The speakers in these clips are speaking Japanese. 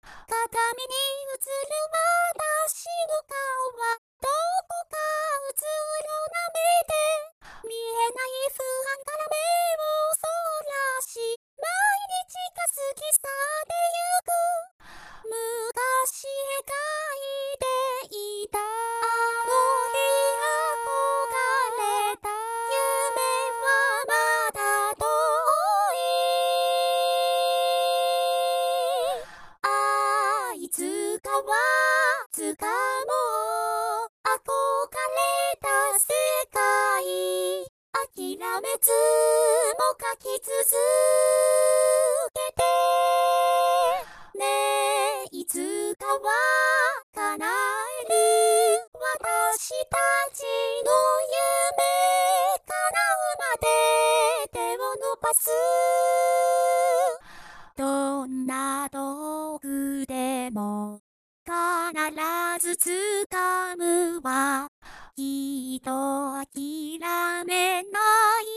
鏡に映る私の顔はどこかうつろな目で見えない不安から目をそらし毎日が過ぎ去ってゆく昔描いていたあの日憧れた夢はまだ遠いいつかはいつかも憧れた世界諦めずも描き続けてねえいつかは叶える私たちの夢叶うまで手を伸ばすどんな道具でも必ず掴むはきっと諦めない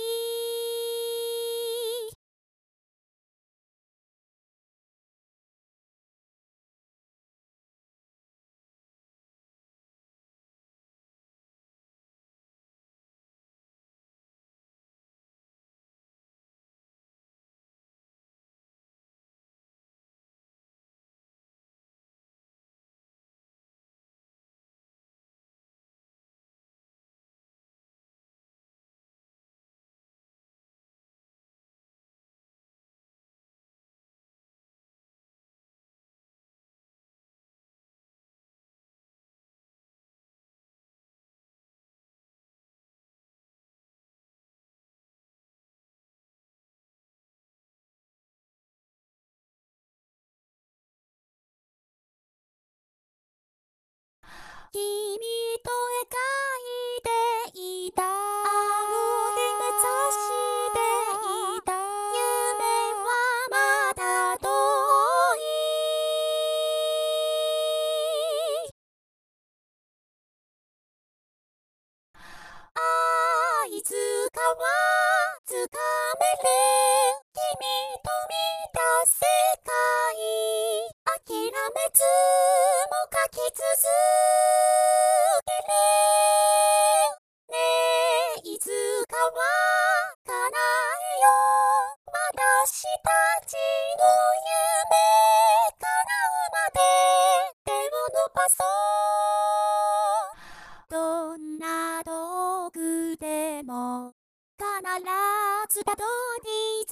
君と描いていたあの日目指していた夢はまだ遠いいつかはつかめる君と見た世界諦めずも描き続けるねえいつかは叶えよう私たちの夢叶うまで手を伸ばそうどんな道具でも必ずたどり